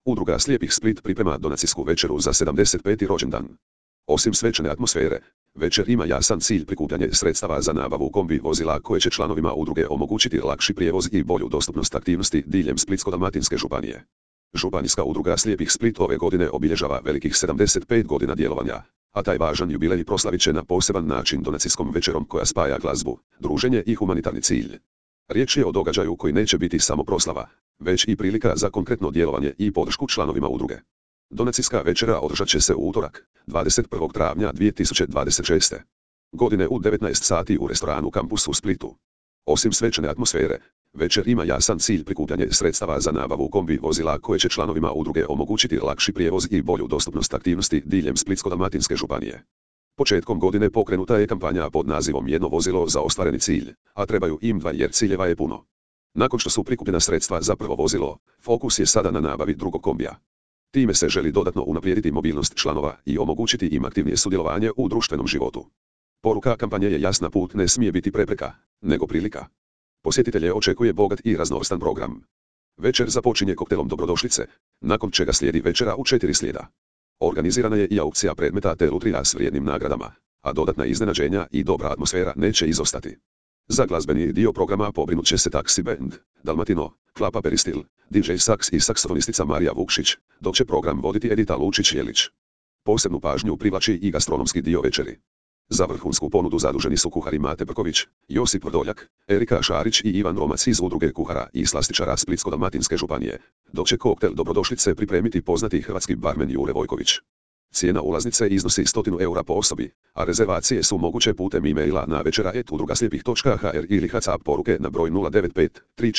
Udruga slijepih Split priprema donacijsku večeru za 75. rođendan. Osim svečane atmosfere, večer ima jasan cilj prikupljanje sredstava za nabavu kombi vozila koje će članovima udruge omogućiti lakši prijevoz i bolju dostupnost aktivnosti diljem Splitsko-dalmatinske županije. Županijska udruga slijepih Split ove godine obilježava velikih 75 godina djelovanja, a taj važan jubilej proslavit će na poseban način donacijskom večerom koja spaja glazbu, druženje i humanitarni cilj. Riječ je o događaju koji neće biti samo proslava, već i prilika za konkretno djelovanje i podršku članovima udruge. Donacijska večera održat će se u utorak, 21. travnja 2026. godine u 19 sati u restoranu Kampus u Splitu. Osim svečane atmosfere, večer ima jasan cilj prikupljanje sredstava za nabavu kombi vozila koje će članovima udruge omogućiti lakši prijevoz i bolju dostupnost aktivnosti diljem Splitsko-dalmatinske županije. Početkom godine pokrenuta je kampanja pod nazivom Jedno vozilo za ostvareni cilj, a trebaju im dva jer ciljeva je puno. Nakon što su prikupljena sredstva za prvo vozilo, fokus je sada na nabavi drugog kombija. Time se želi dodatno unaprijediti mobilnost članova i omogućiti im aktivnije sudjelovanje u društvenom životu. Poruka kampanje je jasna: put ne smije biti prepreka, nego prilika. Posjetitelje očekuje bogat i raznovrstan program. Večer započinje koktelom dobrodošlice, nakon čega slijedi večera u 4 slijeda. Organizirana je i aukcija predmeta te lutrija s vrijednim nagradama, a dodatna iznenađenja i dobra atmosfera neće izostati. Za glazbeni dio programa pobrinut će se Taxi Band, Dalmatino, Klapa Peristil, DJ Sax i saksofonistica Marija Vukšić, dok će program voditi Edita Lučić-Jelić. Posebnu pažnju privlači i gastronomski dio večeri. Za vrhunsku ponudu zaduženi su kuhari Mate Brković, Josip Vrdoljak, Erika Šarić i Ivan Romac iz udruge kuhara i slastičara Splitsko-dalmatinske županije, dok će koktel dobrodošlice pripremiti poznati hrvatski barmen Jure Vojković. Cijena ulaznice iznosi 100 eura po osobi, a rezervacije su moguće putem e-maila na večera@udrugaslijepih.hr ili WhatsApp poruke na broj 095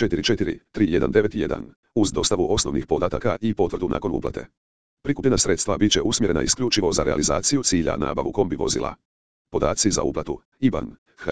344 3191 uz dostavu osnovnih podataka i potvrdu nakon uplate. Prikupljena sredstva bit će usmjerena isključivo za realizaciju cilja nabavu kombi vozila. Podaci za uplatu: IBAN HR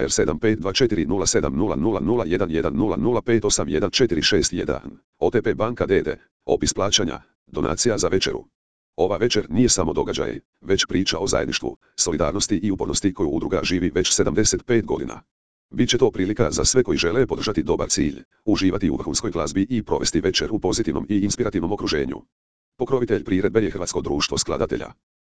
752400011005814661, OTP banka d.d., opis plaćanja, donacija za večeru. Ova večer nije samo događaj, već priča o zajedništvu, solidarnosti i upornosti koju udruga živi već 75 godina. Biće to prilika za sve koji žele podržati dobar cilj, uživati u vrhunskoj glazbi i provesti večer u pozitivnom i inspirativnom okruženju. Pokrovitelj priredbe je Hrvatsko društvo skladatelja.